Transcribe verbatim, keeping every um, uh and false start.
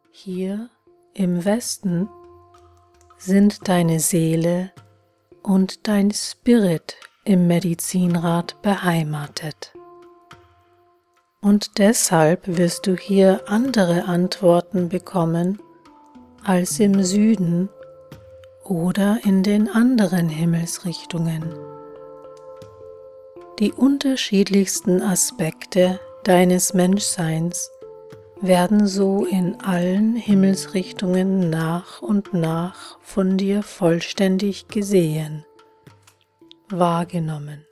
Hier im Westen sind deine Seele und dein Spirit im Medizinrad beheimatet. Und deshalb wirst du hier andere Antworten bekommen als im Süden oder in den anderen Himmelsrichtungen. Die unterschiedlichsten Aspekte deines Menschseins werden so in allen Himmelsrichtungen nach und nach von dir vollständig gesehen, wahrgenommen.